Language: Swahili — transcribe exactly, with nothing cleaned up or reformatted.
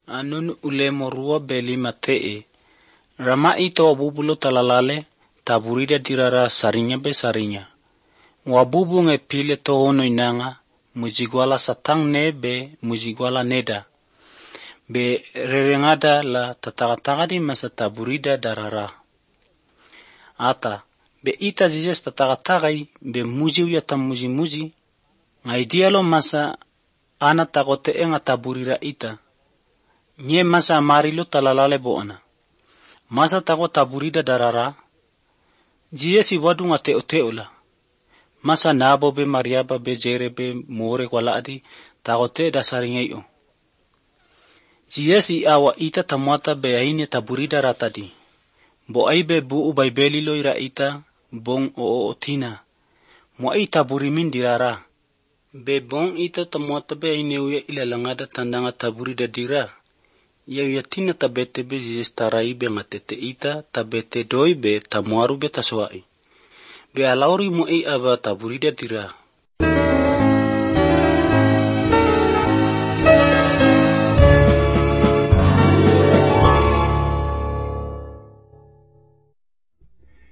Anun ule morua beli matee. Rama ito wabubulo talalale, taburida dirara sarinya be sarinya. Wabubu nge pile tohono inanga, mujigwala satang ne be mujigwala neda. Be rerengada la tatakatagadi masa taburida darara. Ata, be ita zizes tatakatagai be muji uyata muji muji. Ngai dialo masa ana takote enga taburira ita. Nye masa marilo talalale boana. Masa tako taburida darara. Jiesi wadu nga teo teo la. Masa nabo be mariaba be jere be more kwa laadi takote dasari ngayo. Jiesi awa ita tamuata be aine taburida ratadi. Bo aibe buu baibelilo ira ita bong o o tina. Mo ai taburimin dirara. Be bong ita tamuata be aine uya ilalangada tandanga taburida dira. Ia ia tina tabete be jis tarai be ngatete ita tabete doi be tamuaru be taswai. Be alauri mo ei aba taburida dira.